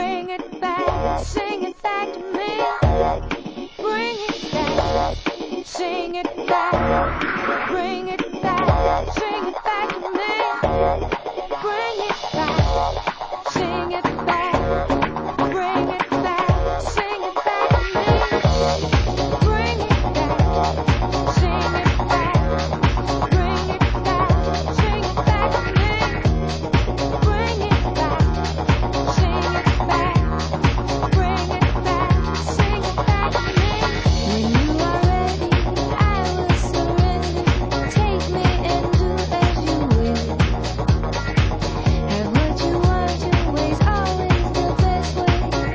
Bring it back, sing it back to me. Bring it back, sing it back. Bring it back, sing